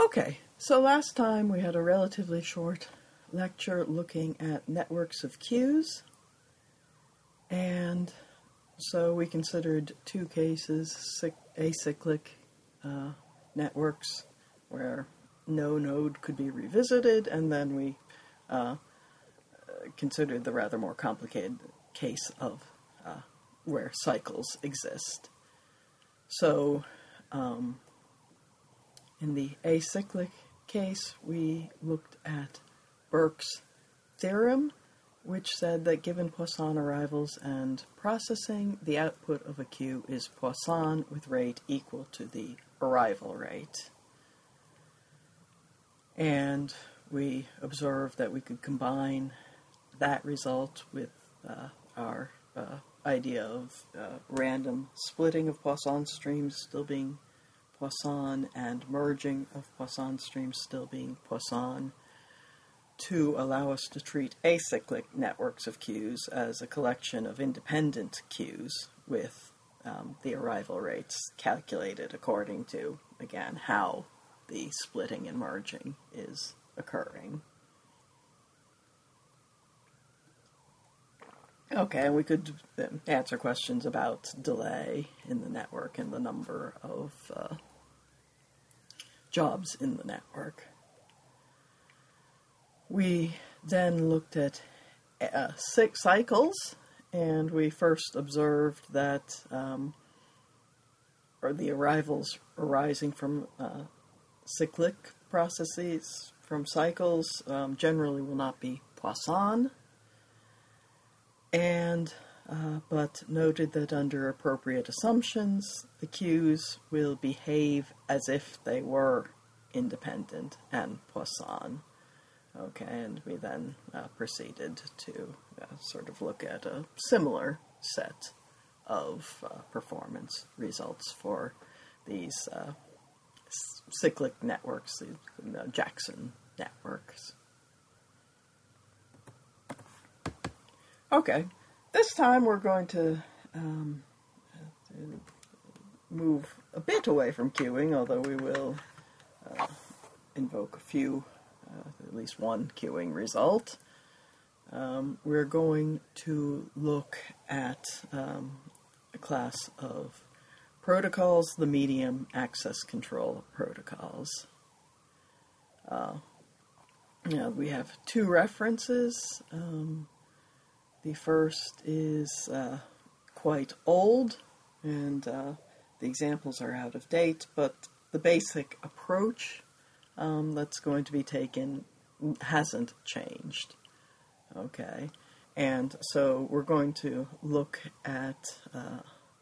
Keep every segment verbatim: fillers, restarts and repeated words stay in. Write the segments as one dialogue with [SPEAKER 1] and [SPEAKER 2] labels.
[SPEAKER 1] Okay, so last time we had a relatively short lecture looking at networks of queues, and so we considered two cases, acyclic uh, networks where no node could be revisited, and then we uh, considered the rather more complicated case of uh, where cycles exist. So, um, in the acyclic case, we looked at Burke's theorem, which said that given Poisson arrivals and processing, the output of a queue is Poisson with rate equal to the arrival rate. And we observed that we could combine that result with uh, our uh, idea of uh, random splitting of Poisson streams still being Poisson and merging of Poisson streams still being Poisson, to allow us to treat acyclic networks of queues as a collection of independent queues with um, the arrival rates calculated according to, again, how the splitting and merging is occurring. Okay, and we could answer questions about delay in the network and the number of uh, jobs in the network. We then looked at uh, six cycles, and we first observed that um, or the arrivals arising from uh, cyclic processes from cycles um, generally will not be Poisson, and uh, but noted that under appropriate assumptions, the queues will behave as if they were independent and Poisson. Okay, and we then uh, proceeded to uh, sort of look at a similar set of uh, performance results for these uh, cyclic networks, the uh, Jackson networks. Okay, this time we're going to um, move a bit away from queuing, although we will uh, invoke a few, uh, at least one queuing result. Um, we're going to look at um, a class of protocols, the medium access control protocols. Uh, you know, we have two references. Um, The first is uh, quite old, and uh, the examples are out of date, but the basic approach um, that's going to be taken hasn't changed. Okay, and so we're going to look at uh,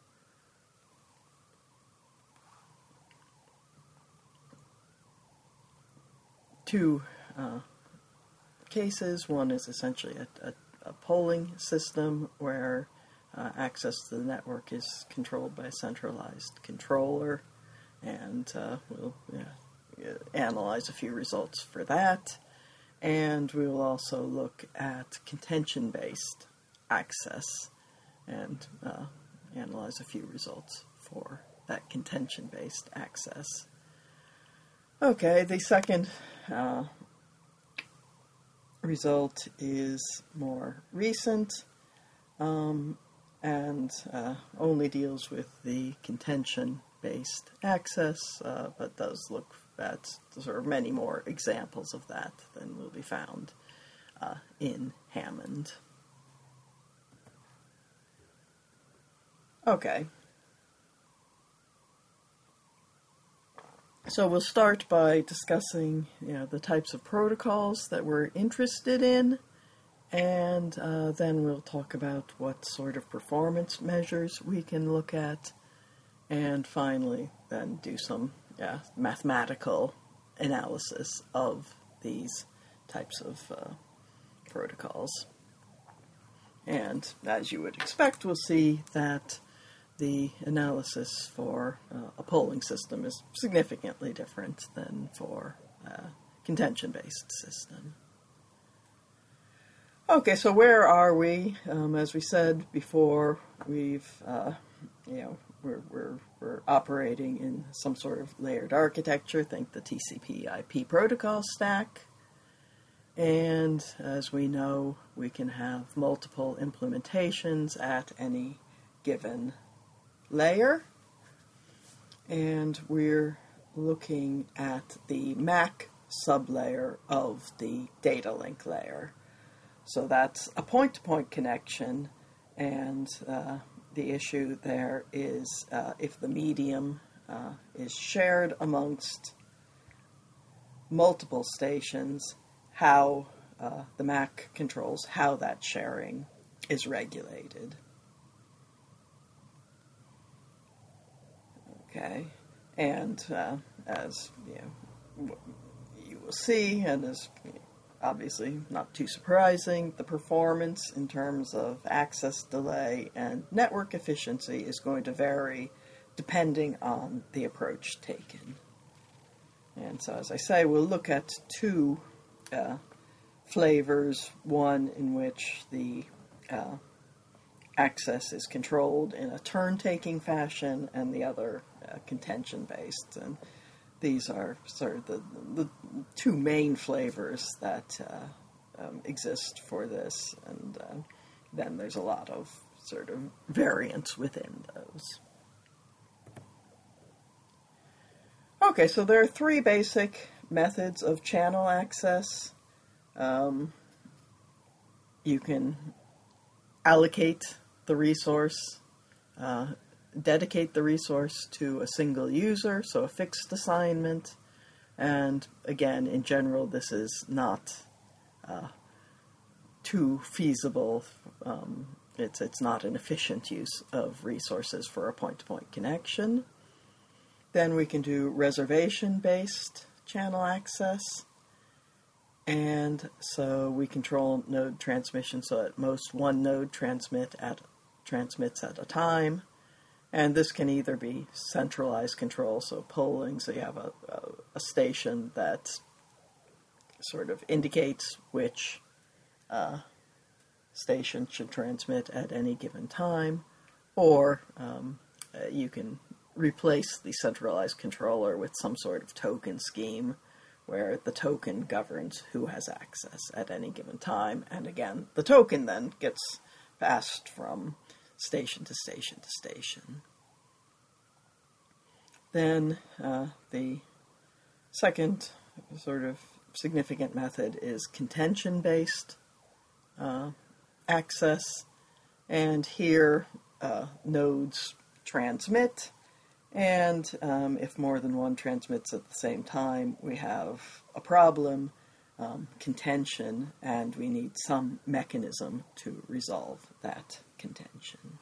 [SPEAKER 1] two uh, cases. One is essentially a, a a polling system where uh, access to the network is controlled by a centralized controller, and uh, we'll uh, analyze a few results for that, and we will also look at contention-based access and uh, analyze a few results for that contention-based access. Okay, the second uh, result is more recent um, and uh, only deals with the contention-based access, uh, but does look at sort of many more examples of that than will be found uh, in Hammond. Okay. So we'll start by discussing, you know, the types of protocols that we're interested in, and uh, then we'll talk about what sort of performance measures we can look at, and finally then do some yeah, mathematical analysis of these types of uh, protocols. And as you would expect, we'll see that the analysis for uh, a polling system is significantly different than for a contention-based system. Okay, so where are we? Um, as we said before, we've uh, you know we're, we're, we're operating in some sort of layered architecture, think the T C P I P protocol stack. And as we know, we can have multiple implementations at any given layer. And we're looking at the M A C sublayer of the data link layer. So that's a point-to-point connection, and uh, the issue there is uh, if the medium uh, is shared amongst multiple stations, how uh, the M A C controls how that sharing is regulated. Okay, and uh, as you know, you will see, and is obviously not too surprising, the performance in terms of access delay and network efficiency is going to vary depending on the approach taken. And so, as I say, we'll look at two uh, flavors, one in which the uh, access is controlled in a turn-taking fashion, and the other uh, contention-based. And these are sort of the, the two main flavors that uh, um, exist for this, and uh, then there's a lot of sort of variance within those. Okay, so there are three basic methods of channel access. Um, you can allocate the resource, uh, dedicate the resource to a single user, so a fixed assignment. And again, in general, this is not uh, too feasible. Um, it's, it's not an efficient use of resources for a point-to-point connection. Then we can do reservation-based channel access. And so we control node transmission, so at most one node transmit at, transmits at a time. And this can either be centralized control, so polling, so you have a, a, a station that sort of indicates which uh, station should transmit at any given time, or um, uh, you can replace the centralized controller with some sort of token scheme where the token governs who has access at any given time, and again, the token then gets passed from station to station to station. Then uh, the second sort of significant method is contention-based uh, access, and here uh, nodes transmit, and um, if more than one transmits at the same time, we have a problem, um, contention, and we need some mechanism to resolve that contention.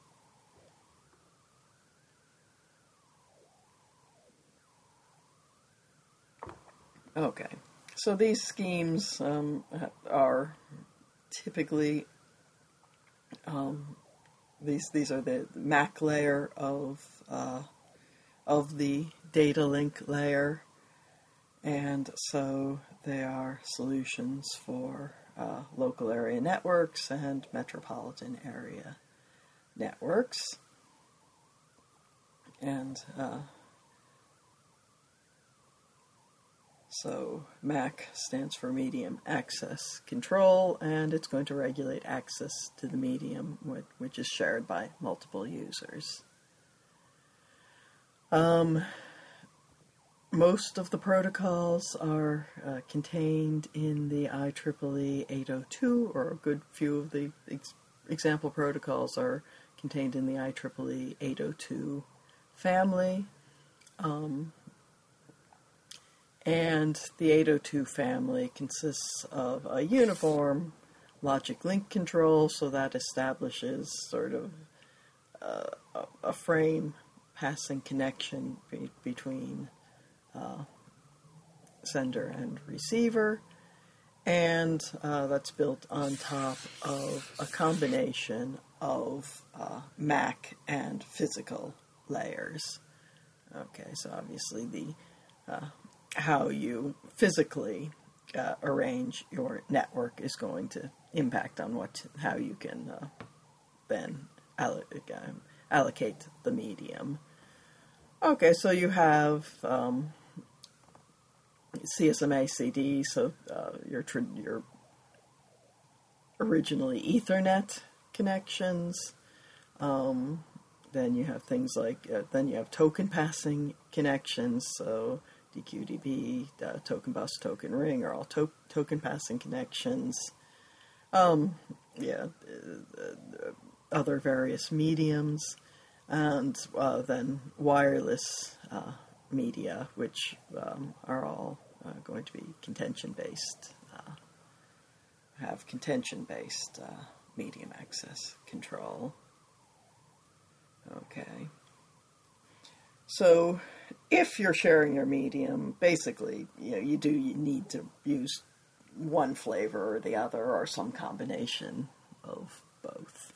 [SPEAKER 1] Okay, so these schemes um, are typically, um, these these are the M A C layer of uh, of the data link layer, and so they are solutions for uh, local area networks and metropolitan area networks. And uh, so M A C stands for Medium Access Control, and it's going to regulate access to the medium, which is shared by multiple users. Um, most of the protocols are uh, contained in the I triple E eight oh two, or a good few of the ex example protocols are contained in the I triple E eight oh two family. Um, and the eight oh two family consists of a uniform logic link control, so that establishes sort of uh, a, a frame passing connection be between uh, sender and receiver, and uh, that's built on top of a combination of uh, M A C and physical layers. Okay, so obviously the uh, how you physically uh, arrange your network is going to impact on what how you can uh, then allo allocate the medium. Okay, so you have um, C S M A C D, so uh, your your originally Ethernet connections. Um, then you have things like uh, then you have token passing connections. So D Q D B, uh, token bus, token ring are all to- token passing connections. Um, yeah, uh, uh, other various mediums, and uh, then wireless uh, media, which um, are all uh, going to be contention-based, uh, have contention-based uh, medium access control. Okay. So, if you're sharing your medium, basically, you know, you do you need to use one flavor or the other, or some combination of both.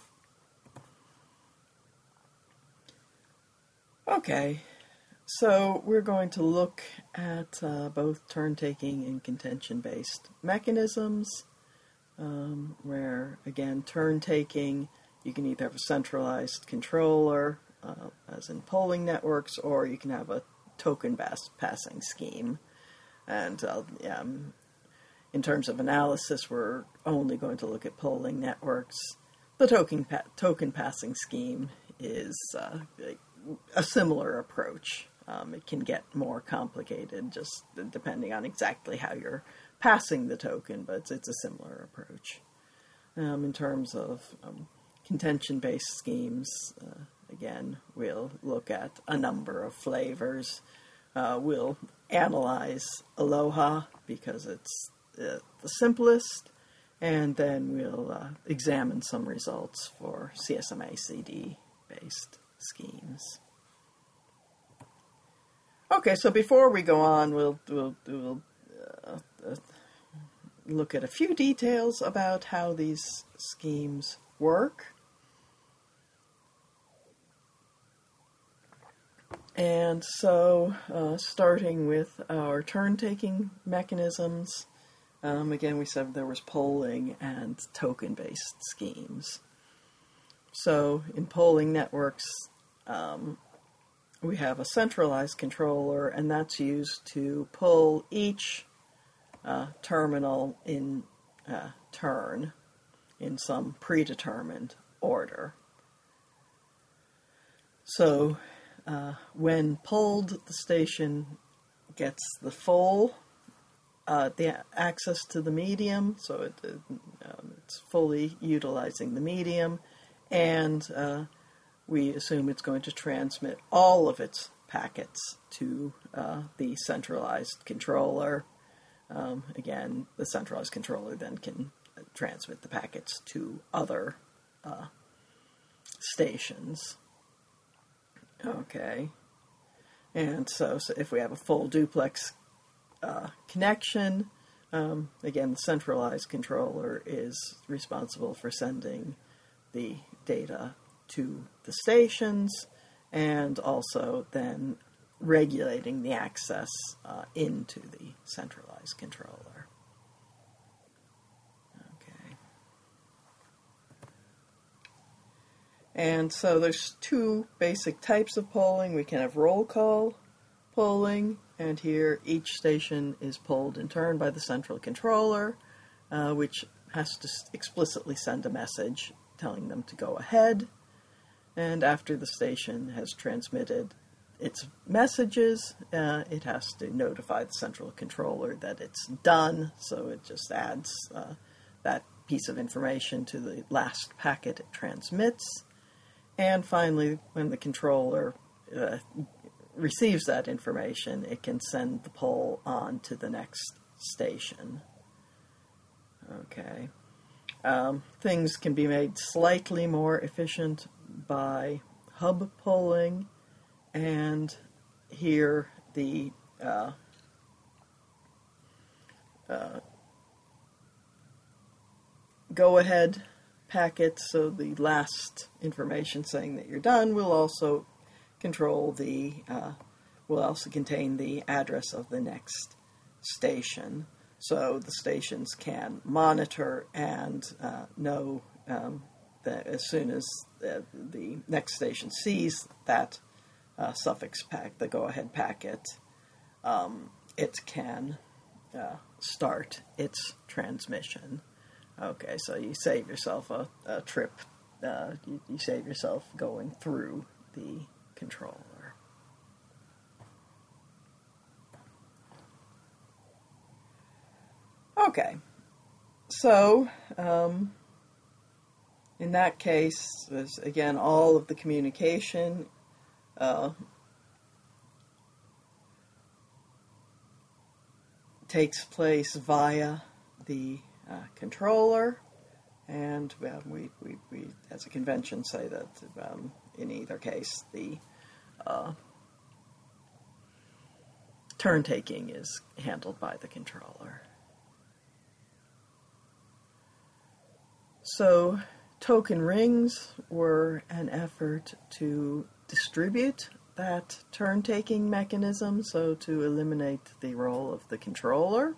[SPEAKER 1] Okay, so we're going to look at uh, both turn-taking and contention-based mechanisms, um, where, again, turn-taking, you can either have a centralized controller, uh, as in polling networks, or you can have a token-based passing scheme. And uh, yeah, um, in terms of analysis, we're only going to look at polling networks. The token pa- token passing scheme is uh, a similar approach. Um, it can get more complicated just depending on exactly how you're passing the token, but it's, it's a similar approach. Um, in terms of um, contention-based schemes, uh, again, we'll look at a number of flavors. Uh, we'll analyze Aloha because it's uh, the simplest, and then we'll uh, examine some results for C S M A C D-based schemes. Okay, so before we go on, we'll, we'll, we'll uh, uh, look at a few details about how these schemes work. And so, uh, starting with our turn-taking mechanisms, um, again, we said there was polling and token-based schemes. So, in polling networks, um, we have a centralized controller, and that's used to pull each uh, terminal in uh, turn in some predetermined order. So, uh, when pulled, the station gets the full uh, the access to the medium, so it, it, um, it's fully utilizing the medium, and uh, we assume it's going to transmit all of its packets to uh, the centralized controller. Um, again, the centralized controller then can transmit the packets to other uh, stations. Okay. And so, so if we have a full duplex uh, connection, um, again, the centralized controller is responsible for sending the data to the stations, and also then regulating the access uh, into the centralized controller. Okay. And so there's two basic types of polling. We can have roll call polling, and here each station is polled in turn by the central controller, uh, which has to explicitly send a message telling them to go ahead. And after the station has transmitted its messages, uh, it has to notify the central controller that it's done, so it just adds uh, that piece of information to the last packet it transmits. And finally, when the controller uh, receives that information, it can send the poll on to the next station. Okay. Um, things can be made slightly more efficient by hub polling, and here the uh, uh, go-ahead packet, so the last information saying that you're done, will also control the, uh, will also contain the address of the next station. So the stations can monitor and uh, know um, that as soon as uh, the next station sees that uh, suffix pack, the go-ahead packet, um, it can uh, start its transmission. Okay, so you save yourself a, a trip, uh, you, you save yourself going through the controller. Okay, so um, in that case, there's, again, all of the communication uh, takes place via the uh, controller, and uh, we, we, we, as a convention, say that um, in either case, the uh, turn-taking is handled by the controller. So, token rings were an effort to distribute that turn-taking mechanism, so to eliminate the role of the controller.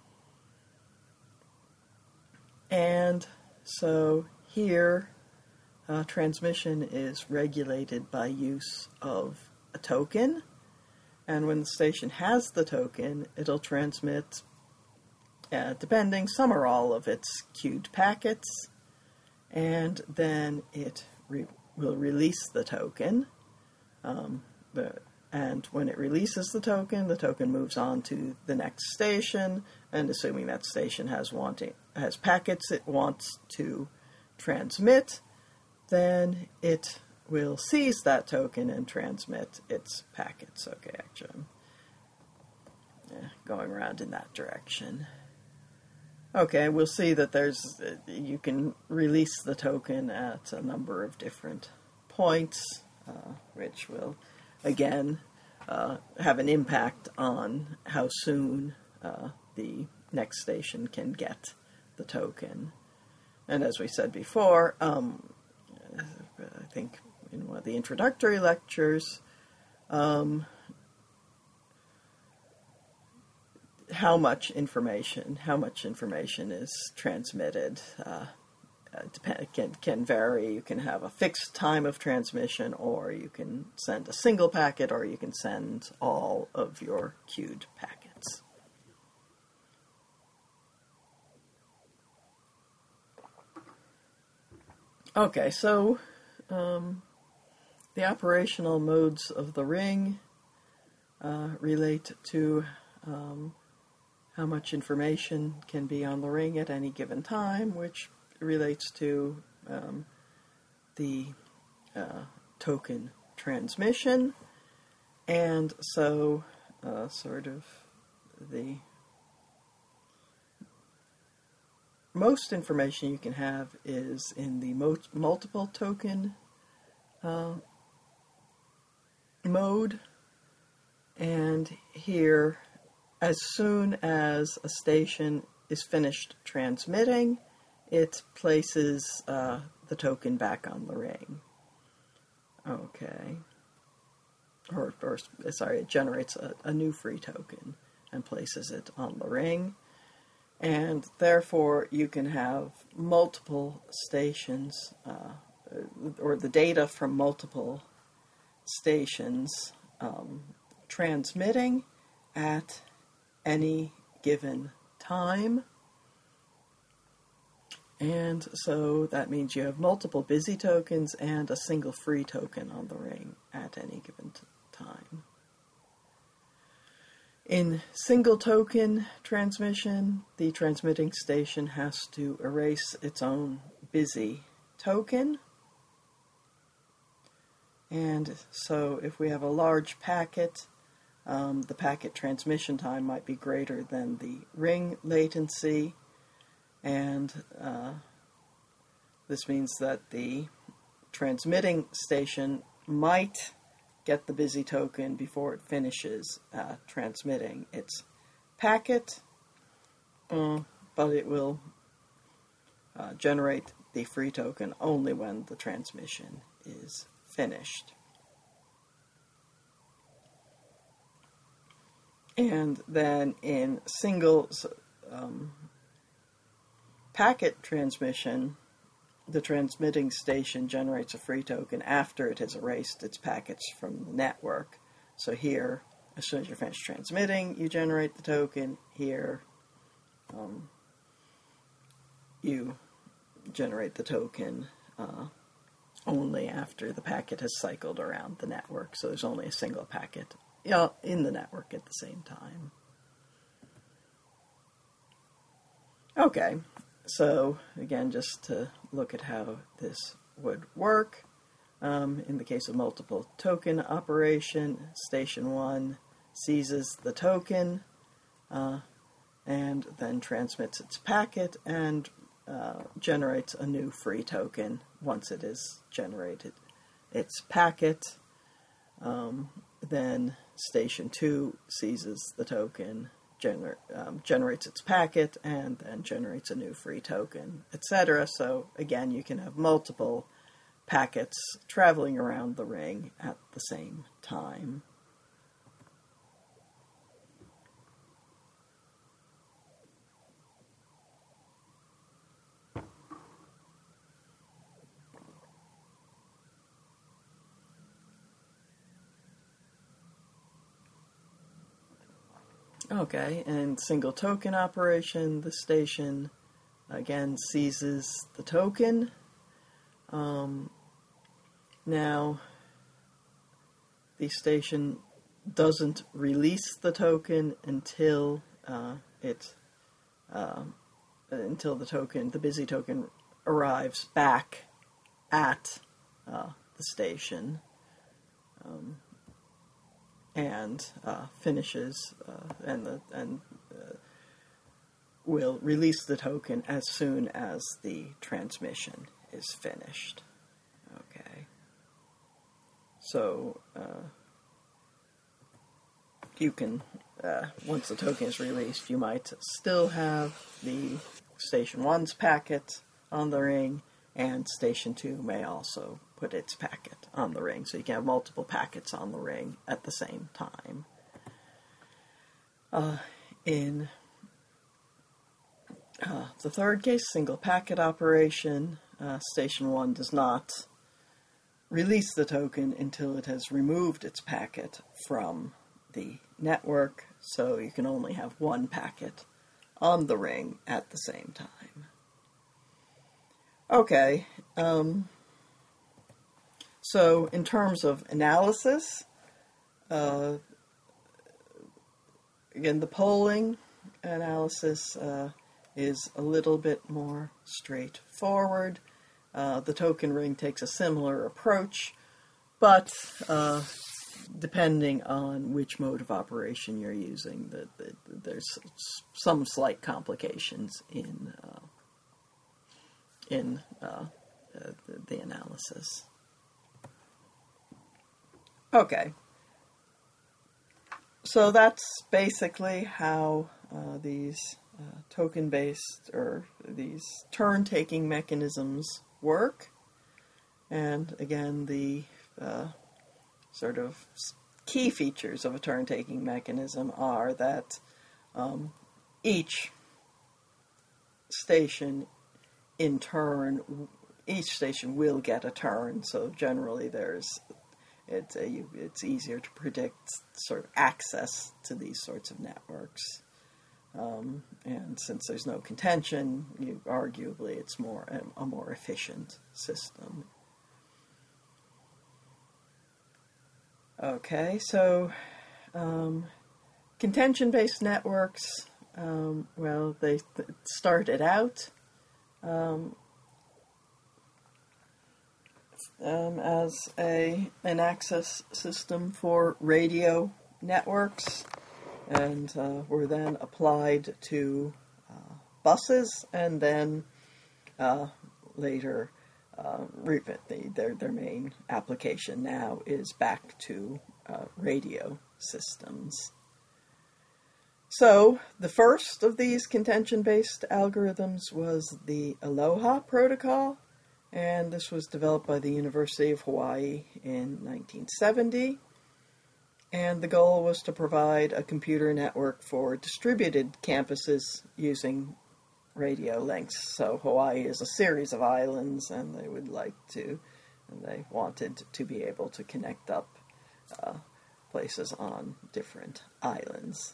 [SPEAKER 1] And so here, uh, transmission is regulated by use of a token, and when the station has the token, it'll transmit, uh, depending, some or all of its queued packets, and then it re- will release the token. Um, the, and when it releases the token, the token moves on to the next station, and assuming that station has wanting has packets it wants to transmit, then it will seize that token and transmit its packets. Okay, actually, I'm yeah, going around in that direction. Okay, we'll see that there's you can release the token at a number of different points, uh, which will, again, uh, have an impact on how soon uh, the next station can get the token. And as we said before, um, I think in one of the introductory lectures, um, how much information, how much information is transmitted uh, uh, depend, can, can vary. You can have a fixed time of transmission, or you can send a single packet, or you can send all of your queued packets. Okay, so um, the operational modes of the ring uh, relate to um, how much information can be on the ring at any given time, which relates to um, the uh, token transmission. And so, uh, sort of, the most information you can have is in the mo- multiple token uh, mode. And here, as soon as a station is finished transmitting, it places uh, the token back on the ring. Okay. Or, or sorry, it generates a, a new free token and places it on the ring. And therefore, you can have multiple stations, uh, or the data from multiple stations um, transmitting at any given time. And so that means you have multiple busy tokens and a single free token on the ring at any given t- time. In single token transmission, the transmitting station has to erase its own busy token. And so if we have a large packet, um, the packet transmission time might be greater than the ring latency. And uh, this means that the transmitting station might get the busy token before it finishes uh, transmitting its packet, uh, but it will uh, generate the free token only when the transmission is finished. And then in single um, packet transmission, the transmitting station generates a free token after it has erased its packets from the network. So here, as soon as you're finished transmitting, you generate the token. Here, um, you generate the token uh, only after the packet has cycled around the network. So there's only a single packet, you know, in the network at the same time. Okay, so again, just to look at how this would work. Um, in the case of multiple token operation, station one seizes the token uh, and then transmits its packet and uh, generates a new free token once it has generated its packet. Um, then station two seizes the token, gener um, generates its packet, and then generates a new free token, et cetera. So again, you can have multiple packets traveling around the ring at the same time. Okay, and single token operation, the station again seizes the token. Um, now, the station doesn't release the token until uh, it uh, until the token, the busy token, arrives back at uh, the station. Um, and uh, finishes, uh, and the, and uh, will release the token as soon as the transmission is finished. Okay. So uh, you can, uh, once the token is released, you might still have the Station one's packet on the ring, and Station two may also put its packet on the ring, so you can have multiple packets on the ring at the same time. Uh, in uh, the third case, single packet operation, uh, Station one does not release the token until it has removed its packet from the network, so you can only have one packet on the ring at the same time. Okay, um, so in terms of analysis, uh, again, the polling analysis uh, is a little bit more straightforward. Uh, the token ring takes a similar approach, but uh, depending on which mode of operation you're using, the, the, there's some slight complications in uh, in uh, uh, the, the analysis. Okay, so that's basically how uh, these uh, token-based or these turn-taking mechanisms work. And again, the uh, sort of key features of a turn-taking mechanism are that um, each station in turn, each station will get a turn, so generally there's it's a, it's easier to predict sort of access to these sorts of networks. Um, and since there's no contention, you, arguably it's more a, a more efficient system. Okay, so um, contention-based networks, um, well, they th- started out um, um, as a an access system for radio networks, and uh, were then applied to uh, buses, and then uh, later uh, re- the, their their main application now is back to uh, radio systems. So the first of these contention-based algorithms was the Aloha protocol, and this was developed by the University of Hawaii in nineteen seventy. And the goal was to provide a computer network for distributed campuses using radio links. So Hawaii is a series of islands, and they would like to, and they wanted to be able to connect up uh, places on different islands.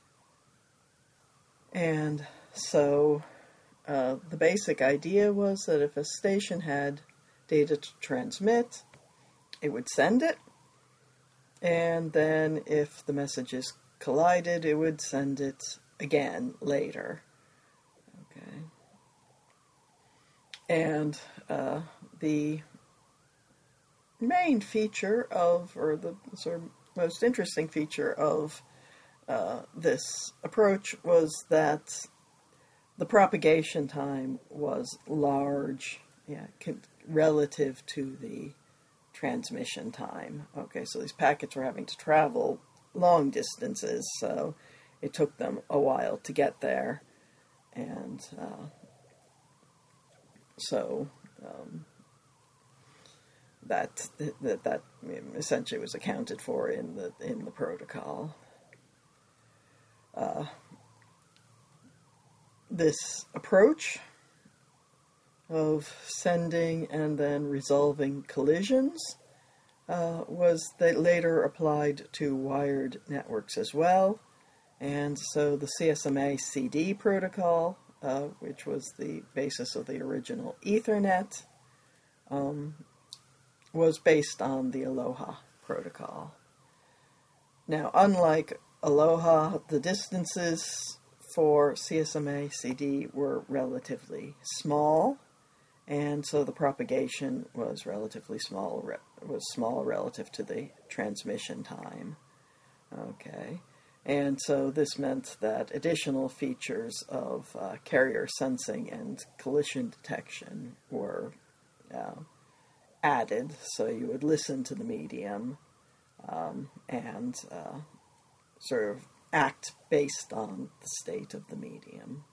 [SPEAKER 1] And so uh, the basic idea was that if a station had data to transmit, it would send it, and then if the messages collided, it would send it again later. Okay. And uh, the main feature of, or the sort of most interesting feature of uh, this approach was that the propagation time was large, yeah, relative to the transmission time. Okay, so these packets were having to travel long distances, so it took them a while to get there, and uh, so um, that that that essentially was accounted for in the in the protocol. Uh, this approach of sending and then resolving collisions uh, was they later applied to wired networks as well. And so the C S M A C D protocol, uh, which was the basis of the original Ethernet, um, was based on the Aloha protocol. Now, unlike Aloha, the distances for C S M A C D were relatively small, and so the propagation was relatively small, was small relative to the transmission time. Okay. And so this meant that additional features of uh, carrier sensing and collision detection were uh, added. So you would listen to the medium um, and uh, sort of act based on the state of the medium.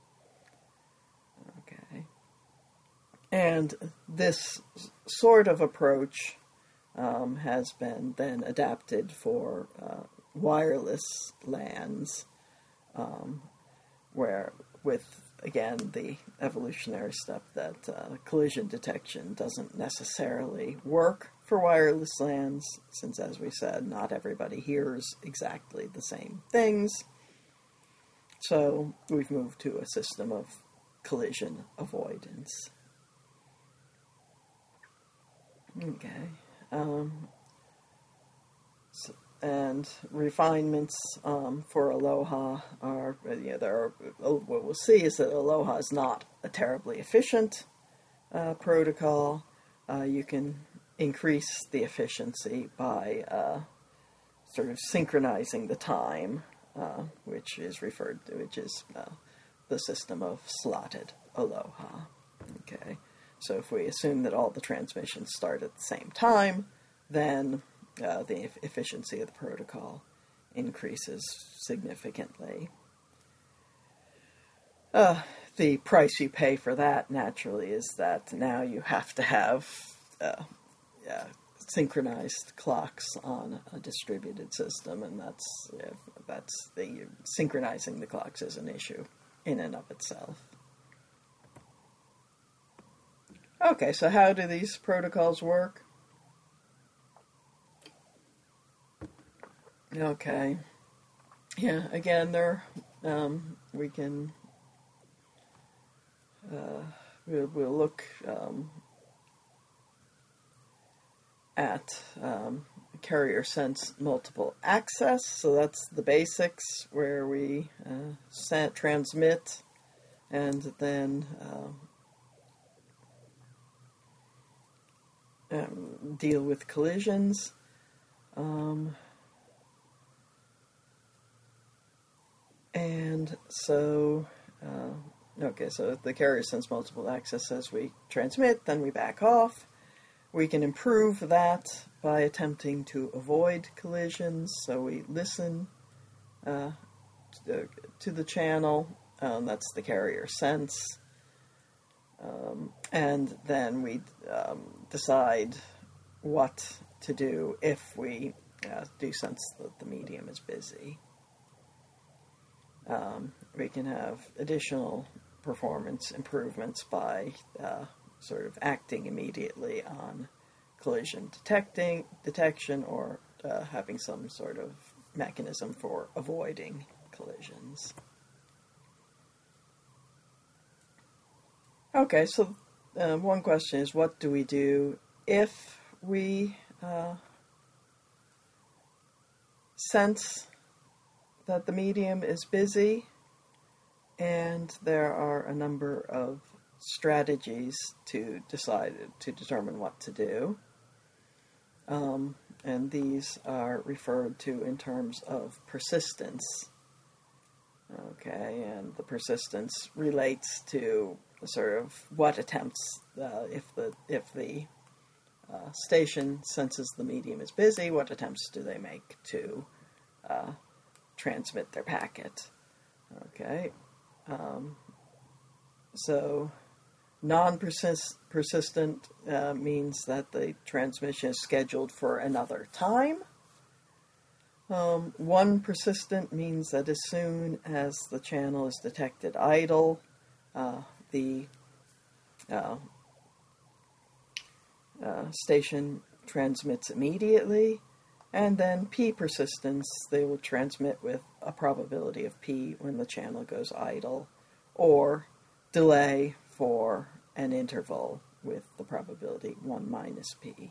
[SPEAKER 1] Okay. And this sort of approach um, has been then adapted for uh, wireless LANs, um, where with, again, the evolutionary step that uh, collision detection doesn't necessarily work for wireless LANs, since, as we said, not everybody hears exactly the same things. So we've moved to a system of collision avoidance. Okay. Um, so, and refinements um, for Aloha are, you know, there are, what we'll see is that Aloha is not a terribly efficient uh, protocol. Uh, you can increase the efficiency by uh, sort of synchronizing the time, uh, which is referred to, which is uh, the system of slotted Aloha. Okay, so if we assume that all the transmissions start at the same time, then Uh, the e- efficiency of the protocol increases significantly. Uh, the price you pay for that, naturally, is that now you have to have uh, uh, synchronized clocks on a distributed system, and that's uh, that's the synchronizing the clocks is an issue in and of itself. Okay, so how do these protocols work? Okay. Yeah, again, there, um, we can, uh, we'll, we'll look um, at um, carrier sense multiple access. So that's the basics, where we uh, send, transmit, and then uh, um, deal with collisions. Um, And so, uh, okay, so if the carrier sends multiple access as we transmit, then we back off. We can improve that by attempting to avoid collisions. So we listen uh, to, the, to the channel, um, that's the carrier sense, um, and then we um, decide what to do if we uh, do sense that the medium is busy. Um, we can have additional performance improvements by uh, sort of acting immediately on collision detecting detection or uh, having some sort of mechanism for avoiding collisions. Okay, so uh, one question is, what do we do if we uh, sense that the medium is busy and there are a number of strategies to decide to determine what to do? Um, and these are referred to in terms of persistence. Okay, and the persistence relates to sort of what attempts, uh, if the if the uh, station senses the medium is busy, what attempts do they make to uh, transmit their packet? Okay, um, so non-persistent uh, means that the transmission is scheduled for another time. Um, one persistent means that as soon as the channel is detected idle, uh, the uh, uh, station transmits immediately. And then P persistence, they will transmit with a probability of P when the channel goes idle, or delay for an interval with the probability one minus P.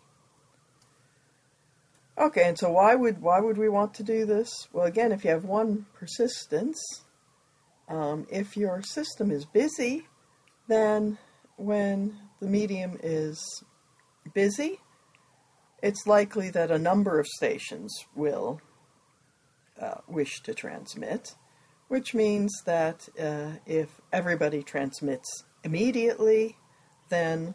[SPEAKER 1] Okay, and so why would why would we want to do this? Well, again, if you have one persistence, um, if your system is busy, then when the medium is busy, it's likely that a number of stations will uh, wish to transmit, which means that uh, if everybody transmits immediately, then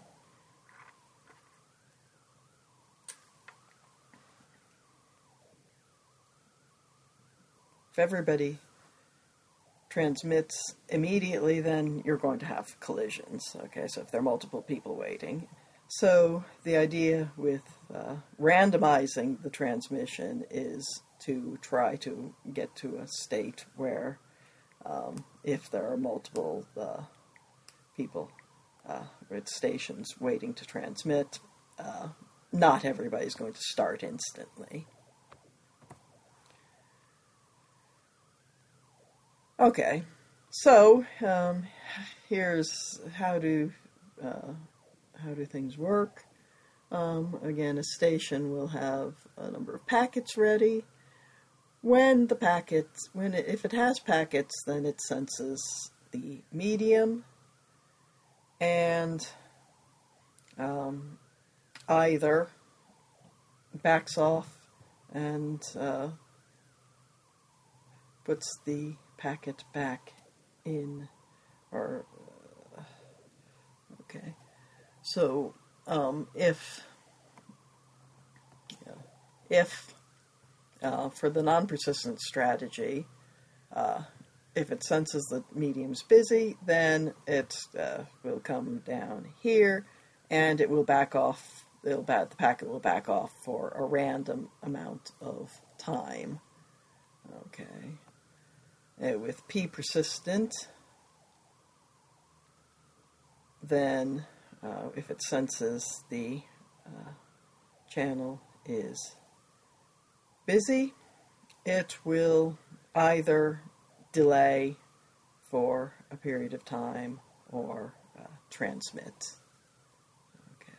[SPEAKER 1] if everybody transmits immediately, then you're going to have collisions. Okay, so if there are multiple people waiting. So the idea with uh, randomizing the transmission is to try to get to a state where um, if there are multiple uh, people uh, with stations waiting to transmit, uh, not everybody's going to start instantly. Okay, so um, here's how do uh, how do things work. Um, again, a station will have a number of packets ready. When the packets, when it, if it has packets, then it senses the medium and um, either backs off and uh, puts the packet back in, or uh, okay. So um, if yeah, if uh, for the non-persistent strategy, uh, if it senses the medium's busy, then it uh, will come down here, and it will back off. It'll back, the packet will back off for a random amount of time. Okay. Uh, with P persistent, then uh, if it senses the uh, channel is busy, it will either delay for a period of time or uh, transmit. Okay.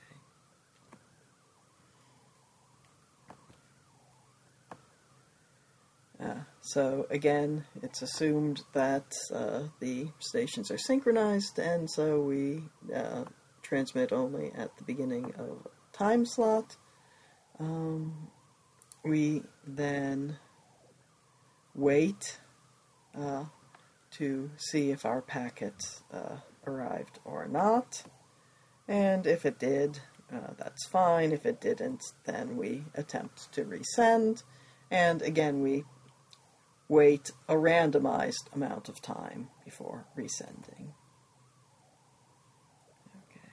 [SPEAKER 1] Uh, so again, it's assumed that uh, the stations are synchronized, and so we uh, transmit only at the beginning of a time slot. Um, we then wait uh, to see if our packet uh, arrived or not, and if it did, uh, that's fine. If it didn't, then we attempt to resend, and again we wait a randomized amount of time before resending. Okay.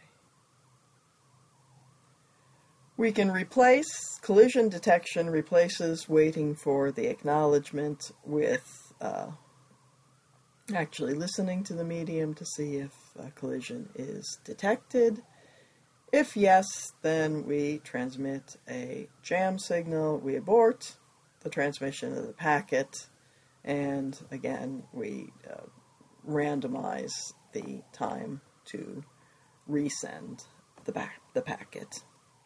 [SPEAKER 1] We can replace, collision detection replaces waiting for the acknowledgement with uh, actually listening to the medium to see if a collision is detected. If yes, then we transmit a jam signal, we abort the transmission of the packet, and again we uh, randomize the time to resend the, ba the packet.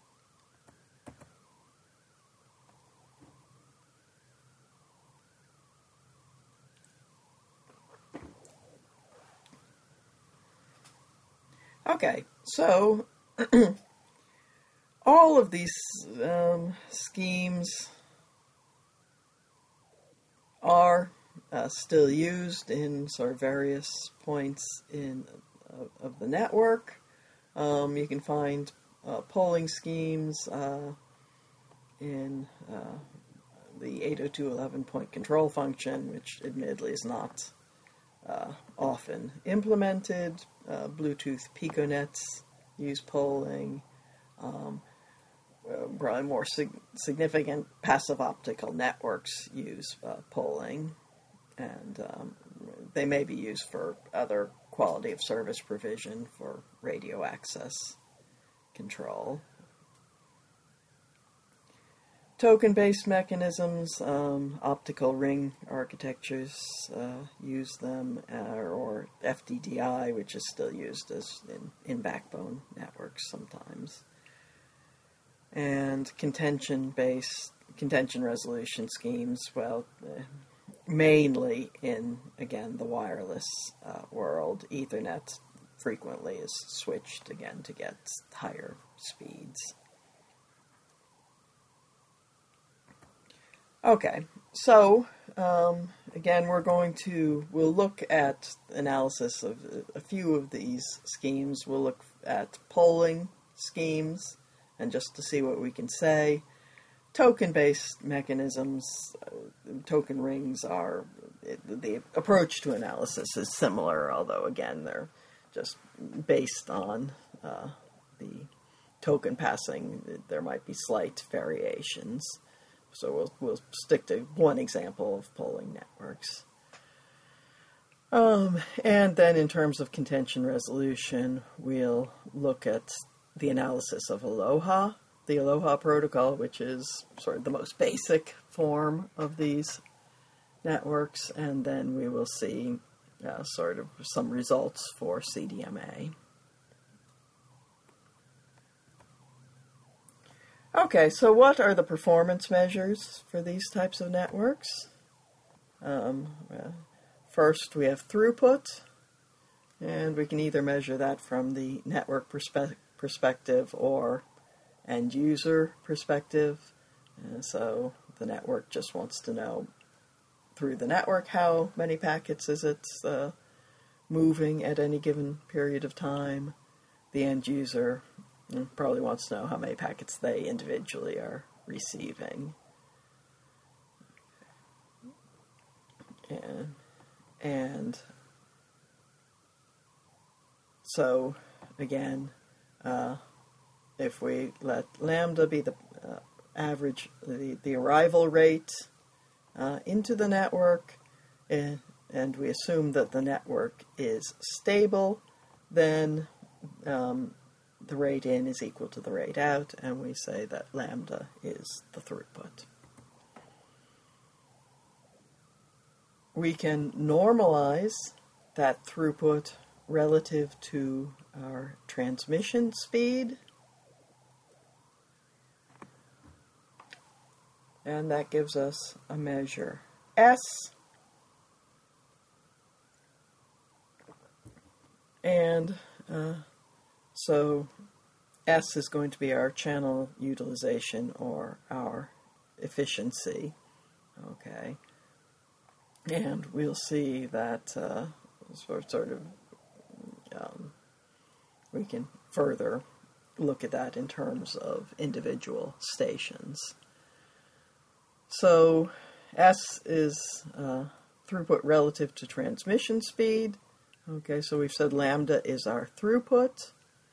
[SPEAKER 1] Okay, so all of these um, schemes are uh, still used in sort of various points in uh, of the network. Um, you can find uh, polling schemes uh, in uh, the eight oh two dot eleven point control function, which admittedly is not uh, often implemented. Uh, Bluetooth Piconets use polling. Um, uh, probably more sig significant passive optical networks use uh, polling, and um, they may be used for other quality of service provision for radio access control. Token-based mechanisms, um, optical ring architectures uh, use them, uh, or F D D I, which is still used as in, in backbone networks sometimes. And contention-based, contention resolution schemes, well, uh, mainly in, again, the wireless uh, world. Ethernet frequently is switched, again, to get higher speeds. Okay, so, um, again, we're going to, we'll look at analysis of a few of these schemes. We'll look at polling schemes, and just to see what we can say. Token-based mechanisms, uh, token rings are, it, the approach to analysis is similar, although, again, they're just based on uh, the token passing. There might be slight variations. So we'll, we'll stick to one example of polling networks. Um, and then in terms of contention resolution, we'll look at the analysis of Aloha, the Aloha protocol, which is sort of the most basic form of these networks, and then we will see uh, sort of some results for C D M A. Okay, so what are the performance measures for these types of networks? Um, uh, first, we have throughput, and we can either measure that from the network perspe perspective or end-user perspective. And so the network just wants to know through the network how many packets is it uh, moving at any given period of time. The end-user probably wants to know how many packets they individually are receiving. And, and so, again, uh, if we let lambda be the uh, average, the, the arrival rate uh, into the network, and, and we assume that the network is stable, then um, the rate in is equal to the rate out, and we say that lambda is the throughput. We can normalize that throughput relative to our transmission speed, and that gives us a measure S, and uh, so S is going to be our channel utilization or our efficiency, okay, and we'll see that uh, sort of um, we can further look at that in terms of individual stations. So S is uh, throughput relative to transmission speed. Okay, so we've said lambda is our throughput.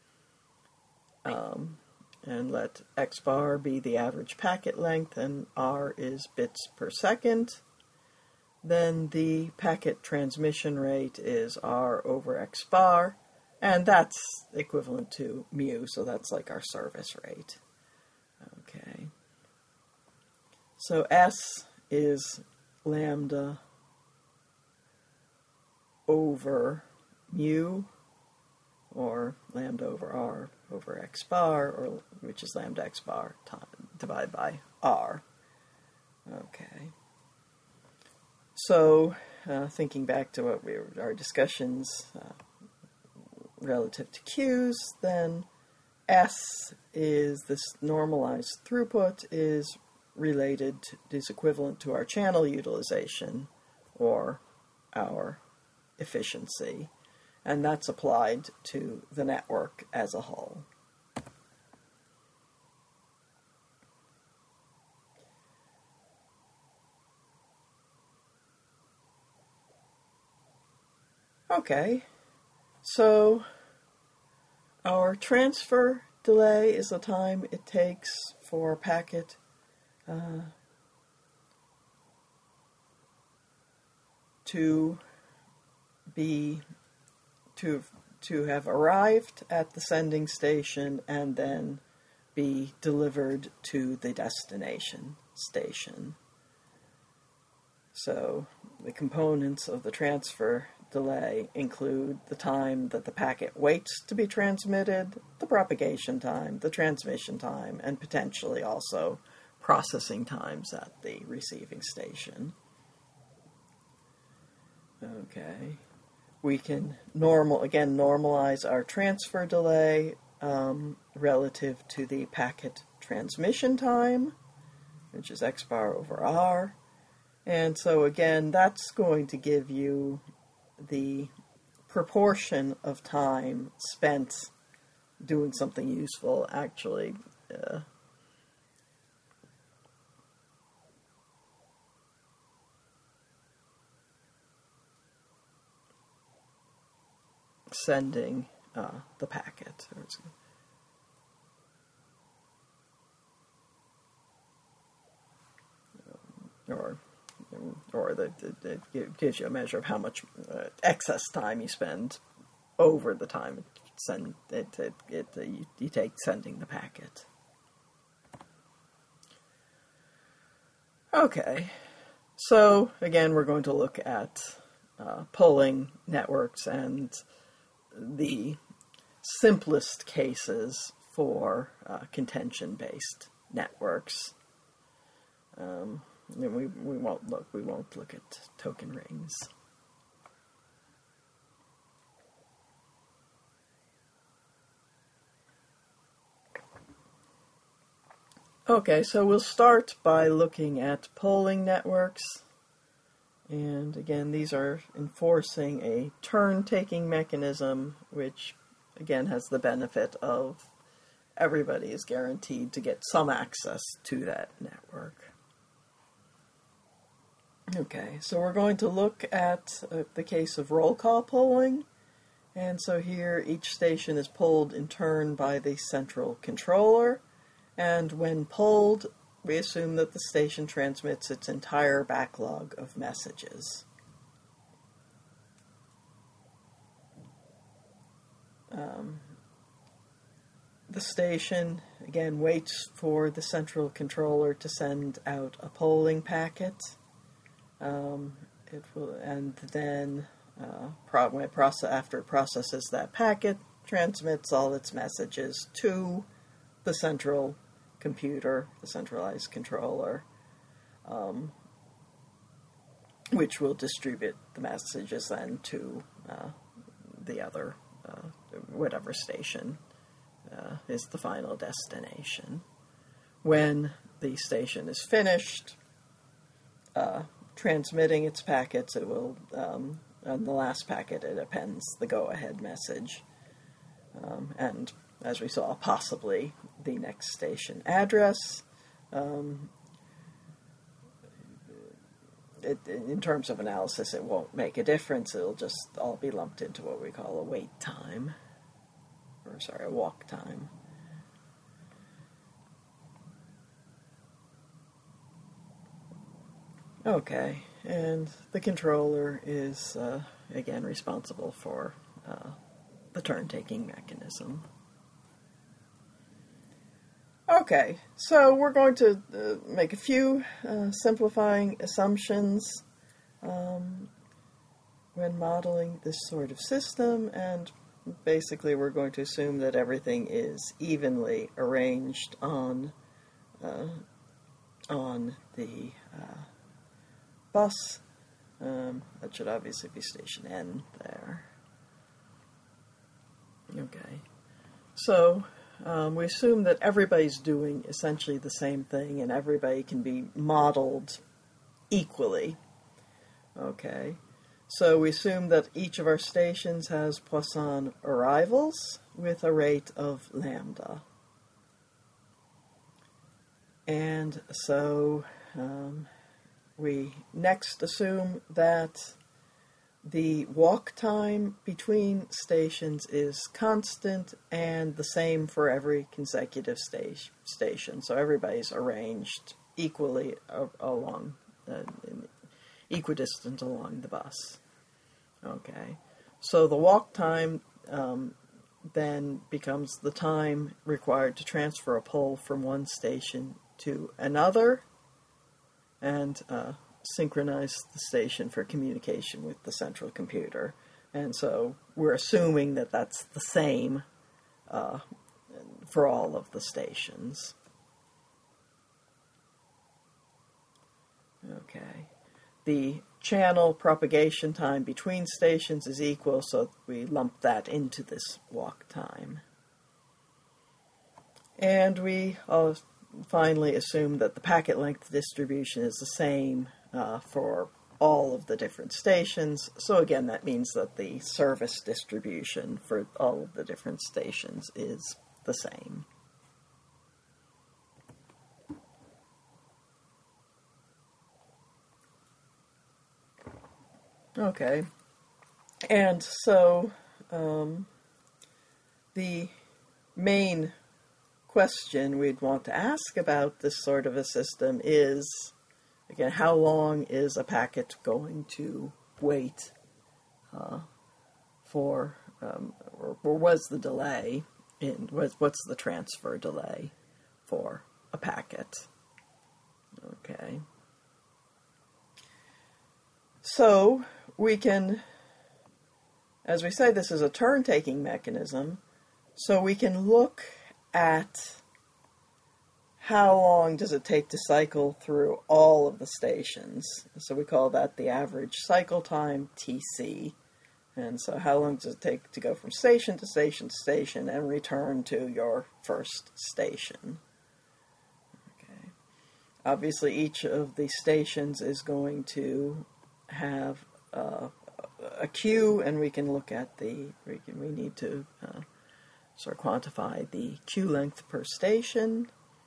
[SPEAKER 1] Um, and let x bar be the average packet length, and r is bits per second. then the packet transmission rate is r over x bar, and that's equivalent to mu, so that's like our service rate. Okay. So S is lambda over mu, or lambda over r over x bar, or which is lambda x bar time, divided by r. Okay. So, uh, thinking back to what we were, our discussions uh, relative to queues, then S is this normalized throughput is related to, is equivalent to our channel utilization or our efficiency, and that's applied to the network as a whole. Okay, so our transfer delay is the time it takes for a packet uh, to be to to have arrived at the sending station and then be delivered to the destination station. So the components of the transfer delay include the time that the packet waits to be transmitted, the propagation time, the transmission time, and potentially also processing times at the receiving station. Okay. We can normal again normalize our transfer delay um, relative to the packet transmission time, which is x bar over r. And so again, that's going to give you the proportion of time spent doing something useful actually uh, sending uh, the packet. Or or the, the, it gives you a measure of how much uh, excess time you spend over the time it send it, it, it uh, you, you take sending the packet. Okay, so again we're going to look at uh, polling networks and the simplest cases for uh, contention-based networks. Um, We, we won't look. We won't look at token rings. Okay, so we'll start by looking at polling networks. And again, these are enforcing a turn-taking mechanism, which again has the benefit of everybody is guaranteed to get some access to that network. Okay, so we're going to look at uh, the case of roll call polling. And so here each station is polled in turn by the central controller. And when polled, we assume that the station transmits its entire backlog of messages. Um, the station, again, waits for the central controller to send out a polling packet. Um, it will, and then uh, pro when it process, after it processes that packet, transmits all its messages to the central computer, the centralized controller, um, which will distribute the messages then to uh, the other, uh, whatever station uh, is the final destination. When the station is finished uh, transmitting its packets, it will, um, on the last packet, it appends the go-ahead message. Um, and, as we saw, possibly the next station address. Um, it, in terms of analysis, it won't make a difference. It'll just all be lumped into what we call a wait time. Or, sorry, a walk time. Okay, And the controller is, uh, again, responsible for uh, the turn-taking mechanism. Okay, so we're going to uh, make a few uh, simplifying assumptions um, when modeling this sort of system, and basically we're going to assume that everything is evenly arranged on uh, on the uh, bus. Um, that should obviously be station N there. Okay, so um, we assume that everybody's doing essentially the same thing and everybody can be modeled equally. Okay, so we assume that each of our stations has Poisson arrivals with a rate of lambda. And so um, we next assume that the walk time between stations is constant and the same for every consecutive sta station. So everybody's arranged equally uh, along, uh, equidistant along the bus. Okay, so the walk time um, then becomes the time required to transfer a pole from one station to another and uh, synchronize the station for communication with the central computer. And so we're assuming that that's the same uh, for all of the stations. Okay. The channel propagation time between stations is equal, so we lump that into this walk time. And we uh, finally assume that the packet length distribution is the same uh, for all of the different stations. So again, that means that the service distribution for all of the different stations is the same. Okay, and so um, the main question we'd want to ask about this sort of a system is, again, how long is a packet going to wait uh, for, um, or, or what's the delay, in, what's the transfer delay for a packet? Okay. So we can, as we say, this is a turn-taking mechanism, so we can look at how long does it take to cycle through all of the stations. So we call that the average cycle time, T C. And so how long does it take to go from station to station to station and return to your first station? Okay. Obviously, each of the stations is going to have uh, a queue, and we can look at the, we, can, we need to uh, sort of quantify the queue length per station.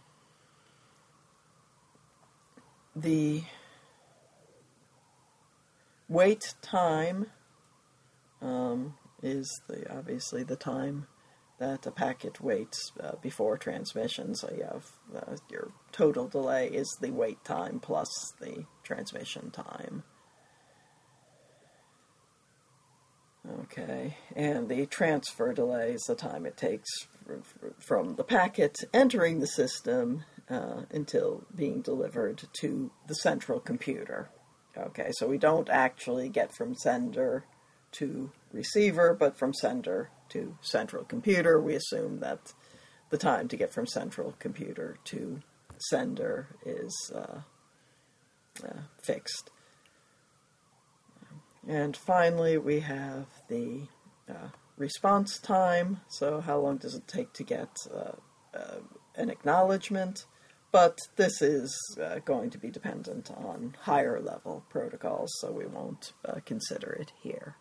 [SPEAKER 1] The wait time um, is the obviously the time that a packet waits uh, before transmission. So you have uh, your total delay is the wait time plus the transmission time. Okay, and the transfer delay is the time it takes from the packet entering the system uh, until being delivered to the central computer. Okay, so we don't actually get from sender to receiver, but from sender to central computer. We assume that the time to get from central computer to sender is uh, uh, fixed. And finally, we have the uh, response time. So how long does it take to get uh, uh, an acknowledgement? But this is uh, going to be dependent on higher level protocols, so we won't uh, consider it here.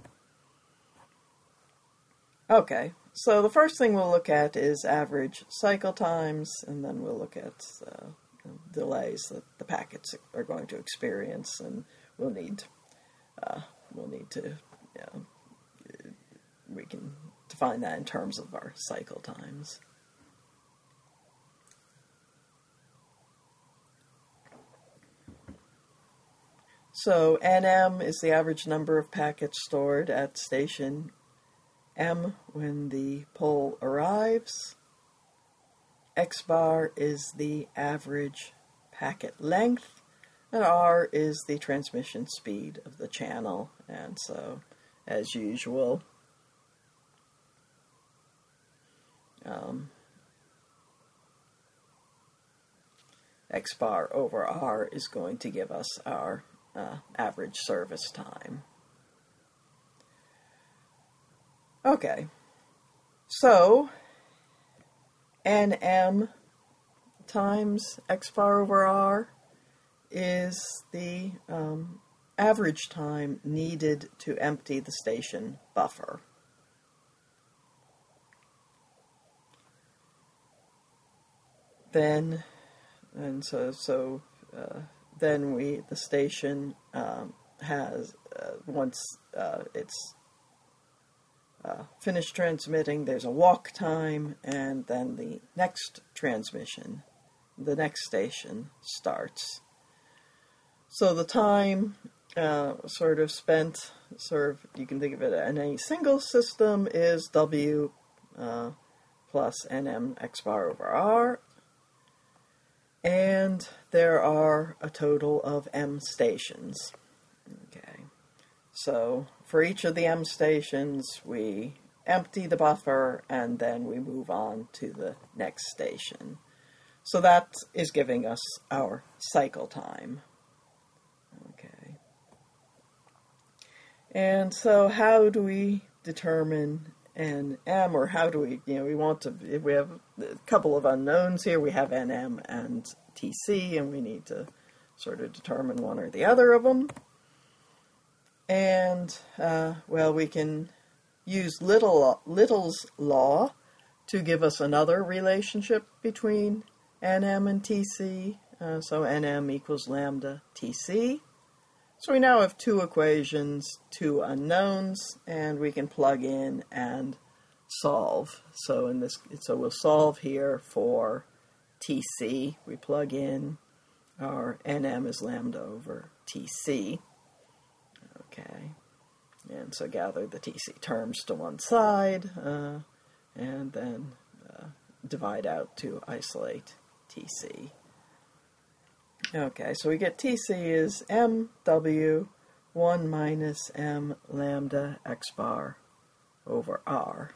[SPEAKER 1] Okay, so the first thing we'll look at is average cycle times, and then we'll look at uh, delays that the packets are going to experience, and we'll need Uh, we'll need to, you know, we can define that in terms of our cycle times. So N M is the average number of packets stored at station M when the pole arrives. X bar is the average packet length, and R is the transmission speed of the channel. And so, as usual, um, X bar over R is going to give us our uh, average service time. Okay, so N M times X bar over R is the um, average time needed to empty the station buffer. Then, and so, so uh, then we, the station um, has, uh, once uh, it's uh, finished transmitting, there's a walk time, and then the next transmission, the next station starts. So the time uh, sort of spent, sort of, you can think of it in a single system, is W uh, plus N M X bar over R. And there are a total of M stations. Okay, so for each of the M stations, we empty the buffer, and then we move on to the next station. So that is giving us our cycle time. Okay. And so how do we determine N M, or how do we, you know, we want to, if we have a couple of unknowns here, we have N M and T C, and we need to sort of determine one or the other of them. And, uh, well, we can use Little, Little's law to give us another relationship between N M and T C. Uh, so N M equals lambda T C. So we now have two equations, two unknowns, and we can plug in and solve. So in this, so we'll solve here for T C. We plug in our N M is lambda over T C. Okay, and so gather the T C terms to one side, uh, and then uh, divide out to isolate T C. Okay, so we get T C is M W one minus M lambda X bar over R.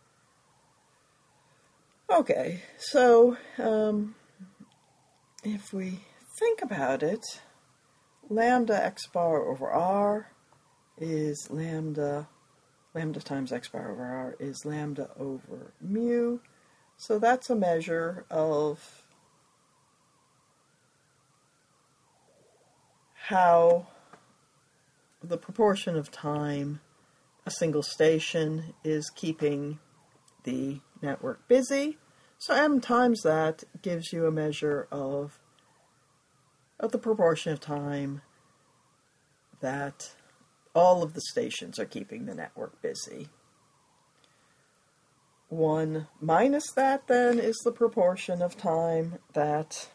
[SPEAKER 1] Okay, so um, if we think about it, lambda X bar over R is lambda, lambda times X bar over R is lambda over mu. So that's a measure of how the proportion of time a single station is keeping the network busy. So M times that gives you a measure of, of the proportion of time that all of the stations are keeping the network busy. One minus that, then, is the proportion of time that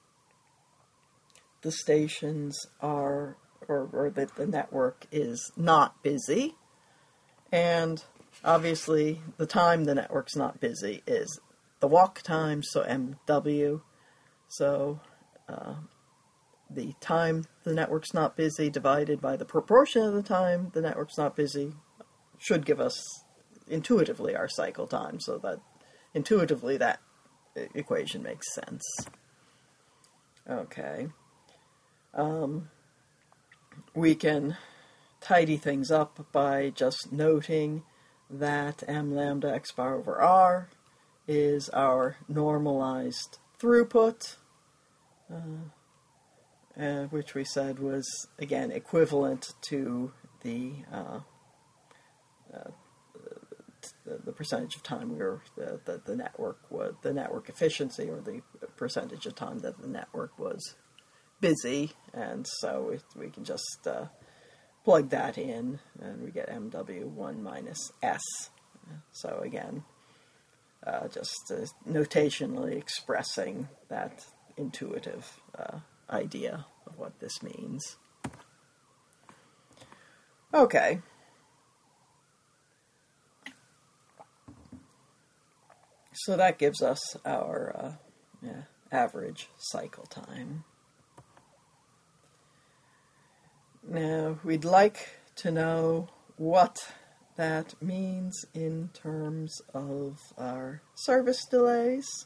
[SPEAKER 1] the stations are, or, or that the network is not busy. And obviously, the time the network's not busy is the walk time, so M W. So uh, the time the network's not busy divided by the proportion of the time the network's not busy should give us intuitively our cycle time, so that intuitively that equation makes sense. Okay. Um, we can tidy things up by just noting that M lambda X bar over R is our normalized throughput, uh, uh, which we said was, again, equivalent to the uh, uh, the, the percentage of time we were the, the, the network was the network efficiency, or the percentage of time that the network was busy, and so we, we can just uh, plug that in, and we get M W one minus S. So again, uh, just uh, notationally expressing that intuitive uh, idea of what this means. Okay. So that gives us our uh, yeah, average cycle time. Now, we'd like to know what that means in terms of our service delays.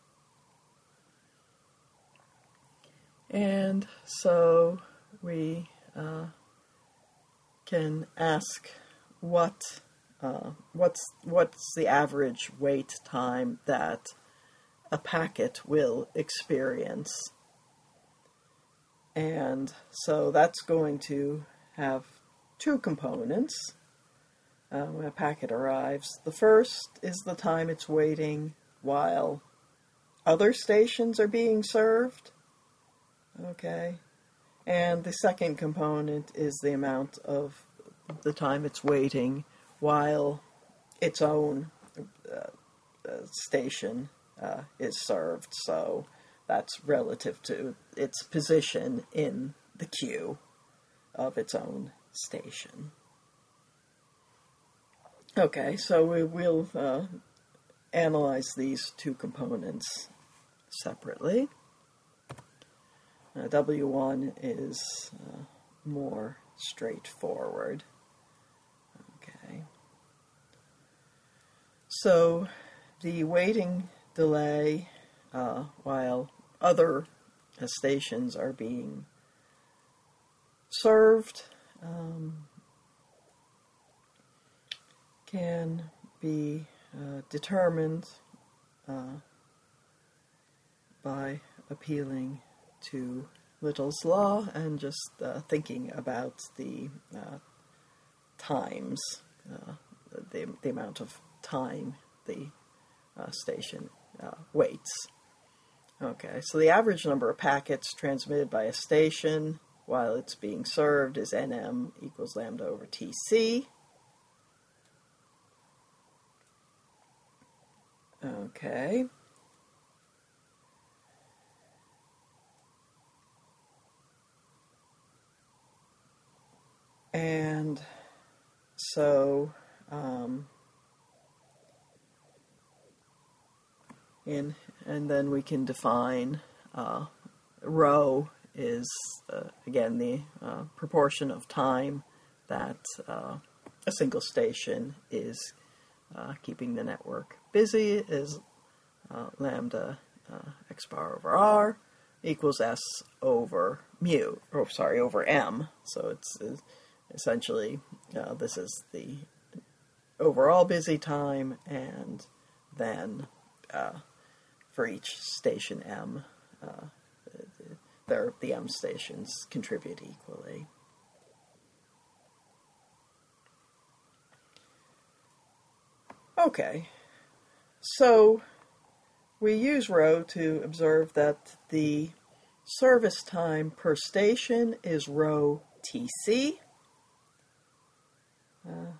[SPEAKER 1] And so we uh, can ask what uh, what's what's the average wait time that a packet will experience. And so that's going to have two components uh, when a packet arrives. The first is the time it's waiting while other stations are being served. Okay. And the second component is the amount of the time it's waiting while its own uh, uh, station uh, is served. So that's relative to its position in the queue of its own station. Okay, so we will uh, analyze these two components separately. Uh, W one is uh, more straightforward. Okay. So the waiting delay uh, while other uh, stations are being served um, can be uh, determined uh, by appealing to Little's Law and just uh, thinking about the uh, times, uh, the, the amount of time the uh, station uh, waits. Okay, so the average number of packets transmitted by a station while it's being served is N M equals lambda over T C. Okay. And so, um, in, and then we can define uh, rho is, uh, again, the uh, proportion of time that uh, a single station is uh, keeping the network busy is uh, lambda uh, x bar over r equals s over mu, or sorry, over m. So it's, it's essentially, uh, this is the overall busy time, and then uh, for each station M, uh, the M stations contribute equally. Okay, so we use rho to observe that the service time per station is rho T C. Uh,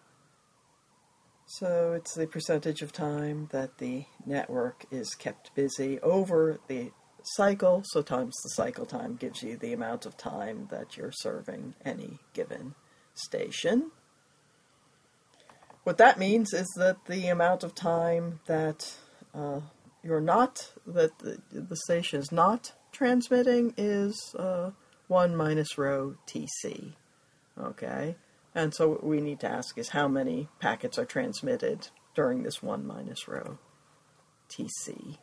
[SPEAKER 1] so it's the percentage of time that the network is kept busy over the cycle, so times the cycle time gives you the amount of time that you're serving any given station. What that means is that the amount of time that uh, you're not, that the, the station is not transmitting is uh, one minus rho T C. Okay? And so what we need to ask is how many packets are transmitted during this one minus rho T C.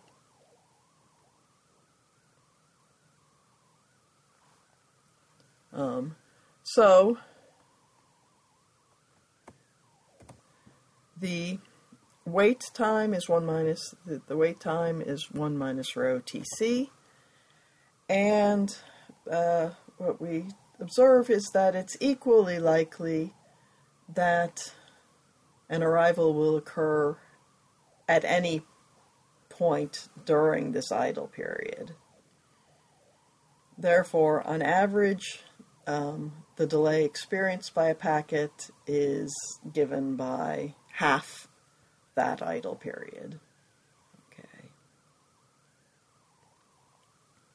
[SPEAKER 1] Um, so the wait time is one minus, the, the wait time is one minus rho T C. And uh, what we observe is that it's equally likely that an arrival will occur at any point during this idle period. Therefore, on average, um, the delay experienced by a packet is given by half that idle period. Okay.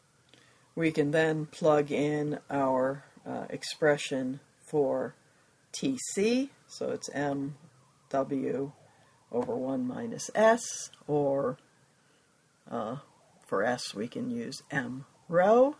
[SPEAKER 1] We can then plug in our uh, expression for T C, so it's M W over one minus S, or uh, for S we can use M rho.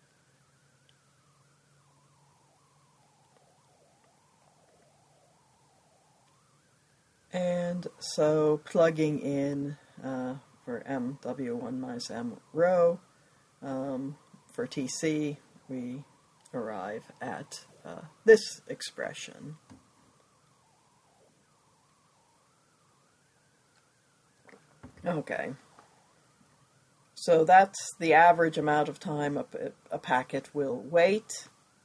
[SPEAKER 1] And so plugging in uh, for M W one minus M rho, um, for T C, we arrive at uh, this expression. Okay. So that's the average amount of time a, a packet will wait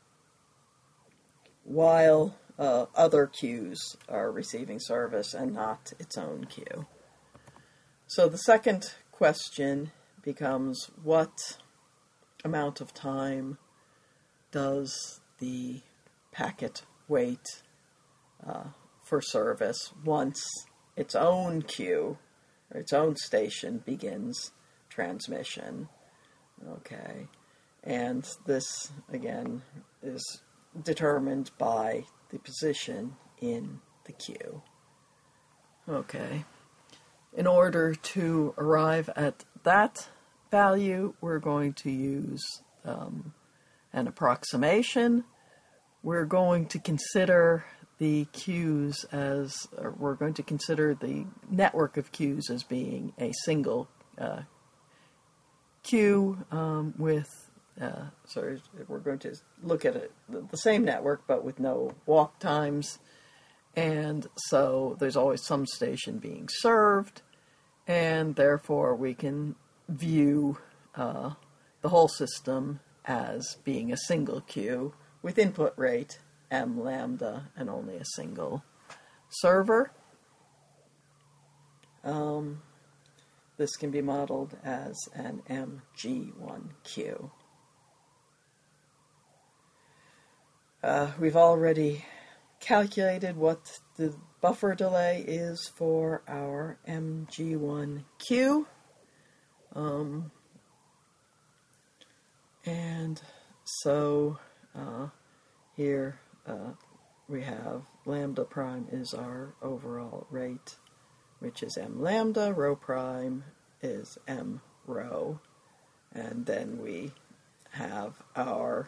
[SPEAKER 1] while uh, other queues are receiving service and not its own queue. So the second question becomes, what amount of time does the packet wait uh, for service once its own queue or its own station begins transmission? Okay, and this again is determined by the position in the queue. Okay, in order to arrive at that value, we're going to use um, an approximation. We're going to consider the queues as, or we're going to consider the network of queues as being a single uh, queue um, with, uh, so we're going to look at it, the same network but with no walk times, and so there's always some station being served, and therefore we can view uh, the whole system as being a single queue with input rate m lambda and only a single server. Um, this can be modeled as an M G one queue. Uh, we've already calculated what the buffer delay is for our M G one queue. Um, and so uh, here uh, we have lambda prime is our overall rate, which is m lambda, rho prime is m rho, and then we have our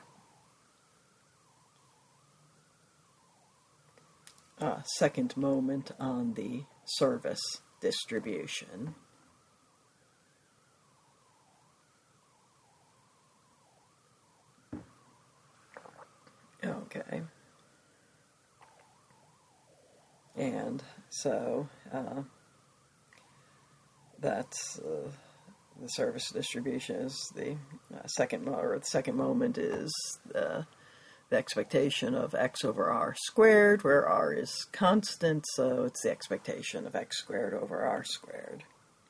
[SPEAKER 1] uh, second moment on the service distribution. Okay. And so uh, that's uh, the service distribution is the uh, second mo or the second moment is uh, the expectation of x over r squared, where r is constant, so it's the expectation of x squared over r squared.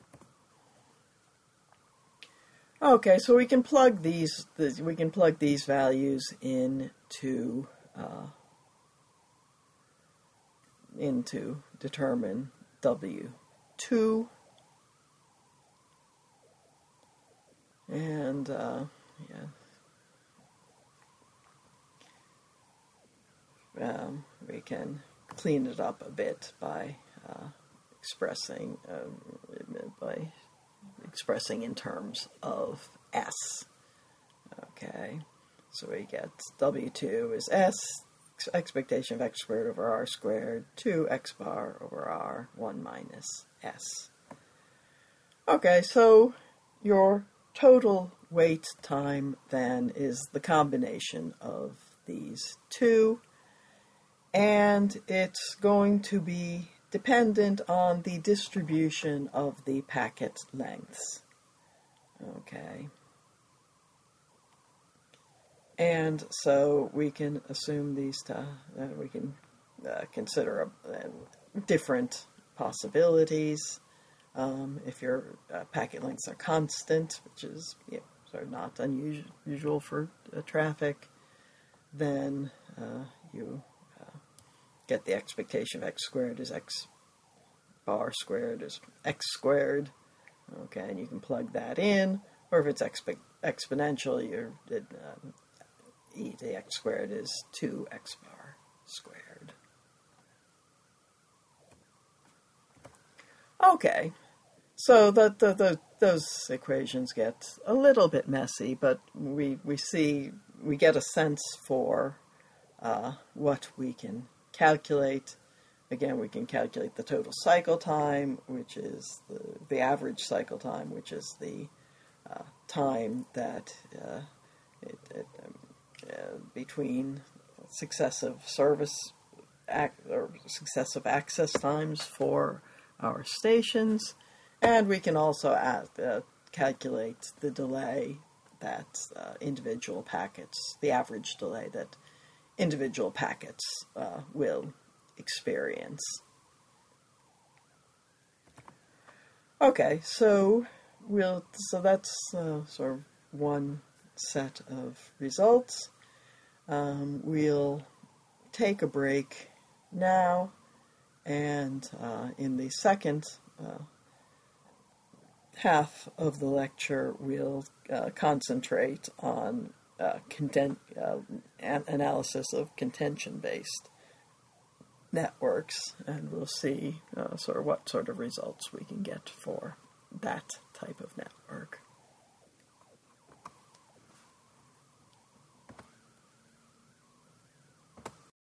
[SPEAKER 1] Okay, so we can plug these the, we can plug these values into uh, in to determine W two, and uh, yeah, um, we can clean it up a bit by uh, expressing uh, by expressing in terms of S. Okay, so we get W two is S, expectation of x squared over r squared, two x bar over r, one minus S. Okay, so your total wait time then is the combination of these two, and it's going to be dependent on the distribution of the packet lengths. Okay. And so we can assume these, to, uh, we can uh, consider uh, different possibilities. Um, if your uh, packet lengths are constant, which is you know, sort of not unusual for uh, traffic, then uh, you uh, get the expectation of x squared is x bar squared is x squared. Okay, and you can plug that in, or if it's exp exponential, you're, it, um, e to the x squared is two x bar squared. Okay, so the, the, the, those equations get a little bit messy, but we, we see, we get a sense for uh, what we can calculate. Again, we can calculate the total cycle time, which is the, the average cycle time, which is the uh, time that uh, it, it, um, uh, between successive service ac or successive access times for our stations, and we can also add, uh, calculate the delay that uh, individual packets, the average delay that individual packets uh, will experience. Okay, so we'll so that's uh, sort of one set of results. Um, we'll take a break now, and uh, in the second uh, half of the lecture, we'll uh, concentrate on uh, content, uh, an analysis of contention-based networks, and we'll see uh, sort of what sort of results we can get for that type of network.